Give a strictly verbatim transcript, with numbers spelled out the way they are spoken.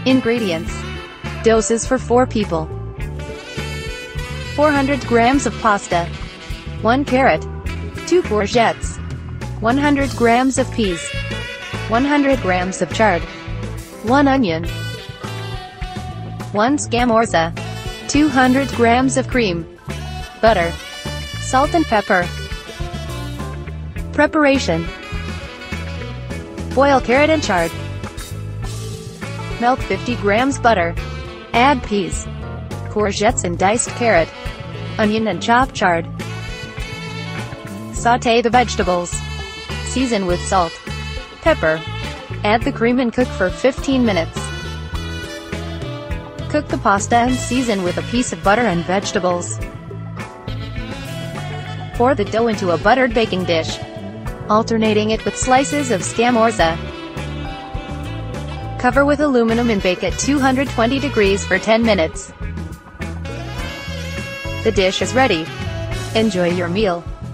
Ingredients. Doses for four people. four hundred grams of pasta, one carrot, two courgettes, one hundred grams of peas, one hundred grams of chard, one onion, one scamorza, two hundred grams of cream, butter, salt and pepper. Preparation. Boil carrot and chard. Melt fifty grams butter. Add peas, courgettes and diced carrot, onion and chopped chard. Sauté the vegetables. Season with salt, pepper. Add the cream and cook for fifteen minutes. Cook the pasta and season with a piece of butter and vegetables. Pour the dough into a buttered baking dish, alternating it with slices of scamorza. Cover with aluminum and bake at two hundred twenty degrees for ten minutes. The dish is ready. Enjoy your meal.